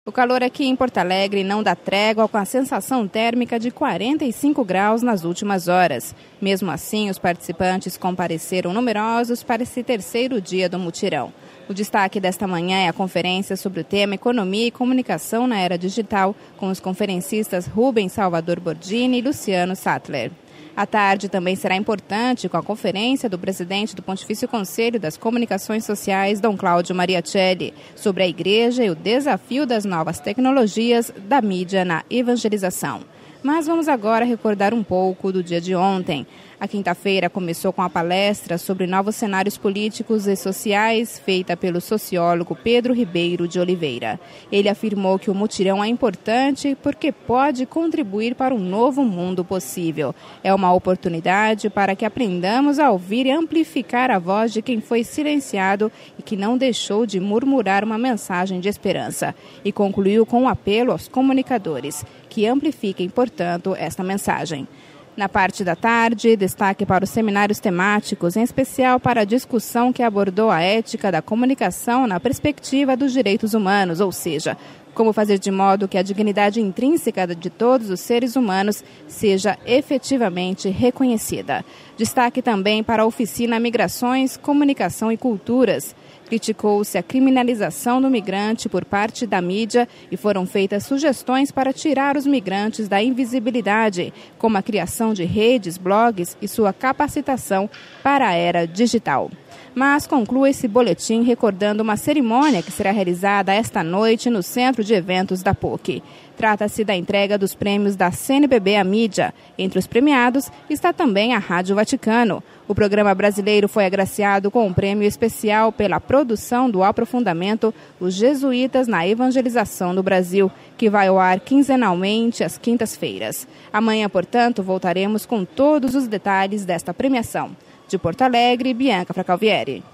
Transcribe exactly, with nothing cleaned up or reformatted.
O calor aqui em Porto Alegre não dá trégua, com a sensação térmica de quarenta e cinco graus nas últimas horas. Mesmo assim, os participantes compareceram numerosos para esse terceiro dia do mutirão. O destaque desta manhã é a conferência sobre o tema Economia e Comunicação na Era Digital, com os conferencistas Rubens Salvador Bordini e Luciano Sattler. A tarde também será importante com a conferência do presidente do Pontifício Conselho das Comunicações Sociais, Dom Cláudio Mariacelli, sobre a Igreja e o desafio das novas tecnologias da mídia na evangelização. Mas vamos agora recordar um pouco do dia de ontem. A quinta-feira começou com a palestra sobre novos cenários políticos e sociais, feita pelo sociólogo Pedro Ribeiro de Oliveira. Ele afirmou que o mutirão é importante porque pode contribuir para um novo mundo possível. É uma oportunidade para que aprendamos a ouvir e amplificar a voz de quem foi silenciado e que não deixou de murmurar uma mensagem de esperança. E concluiu com um apelo aos comunicadores, que amplifiquem, portanto, esta mensagem. Na parte da tarde, destaque para os seminários temáticos, em especial para a discussão que abordou a ética da comunicação na perspectiva dos direitos humanos, ou seja, como fazer de modo que a dignidade intrínseca de todos os seres humanos seja efetivamente reconhecida. Destaque também para a oficina Migrações, Comunicação e Culturas. Criticou-se a criminalização do migrante por parte da mídia e foram feitas sugestões para tirar os migrantes da invisibilidade, como a criação de redes, blogs e sua capacitação para a era digital. Mas conclui esse boletim recordando uma cerimônia que será realizada esta noite no Centro de Eventos da P U C. Trata-se da entrega dos prêmios da C N B B à mídia. Entre os premiados está também a Rádio Vaticano. O programa brasileiro foi agraciado com um prêmio especial pela produção do aprofundamento Os Jesuítas na Evangelização do Brasil, que vai ao ar quinzenalmente às quintas-feiras. Amanhã, portanto, voltaremos com todos os detalhes desta premiação. De Porto Alegre, Bianca Fracalvieri.